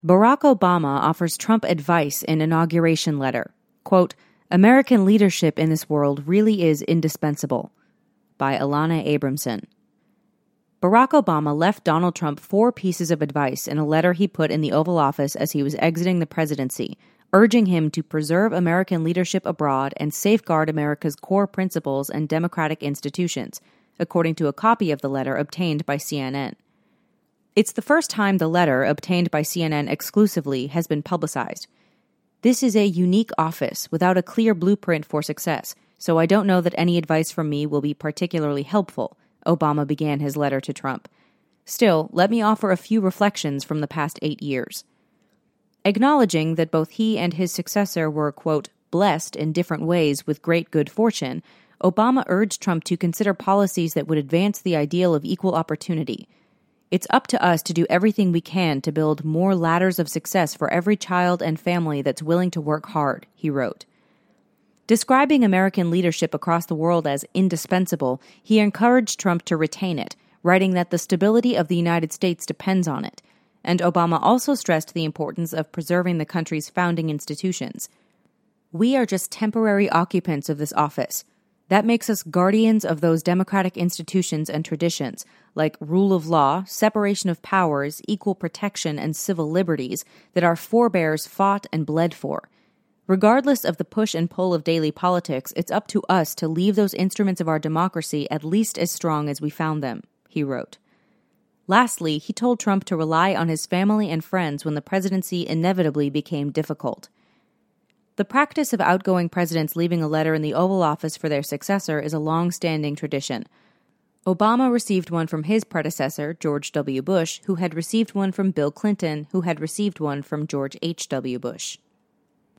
Barack Obama offers Trump advice in inauguration letter. Quote, "American leadership in this world really is indispensable." By Alana Abramson. Barack Obama left Donald Trump 4 pieces of advice in a letter he put in the Oval Office as he was exiting the presidency, urging him to preserve American leadership abroad and safeguard America's core principles and democratic institutions, according to a copy of the letter obtained by CNN. It's the first time the letter, obtained by CNN exclusively, has been publicized. "This is a unique office without a clear blueprint for success, so I don't know that any advice from me will be particularly helpful," Obama began his letter to Trump. "Still, let me offer a few reflections from the past 8 years." Acknowledging that both he and his successor were, quote, "blessed in different ways with great good fortune," Obama urged Trump to consider policies that would advance the ideal of equal opportunity. "It's up to us to do everything we can to build more ladders of success for every child and family that's willing to work hard," he wrote. Describing American leadership across the world as indispensable, he encouraged Trump to retain it, writing that the stability of the United States depends on it. And Obama also stressed the importance of preserving the country's founding institutions. "We are just temporary occupants of this office. That makes us guardians of those democratic institutions and traditions, like rule of law, separation of powers, equal protection, and civil liberties that our forebears fought and bled for. Regardless of the push and pull of daily politics, it's up to us to leave those instruments of our democracy at least as strong as we found them," he wrote. Lastly, he told Trump to rely on his family and friends when the presidency inevitably became difficult. The practice of outgoing presidents leaving a letter in the Oval Office for their successor is a long-standing tradition. Obama received one from his predecessor, George W. Bush, who had received one from Bill Clinton, who had received one from George H.W. Bush.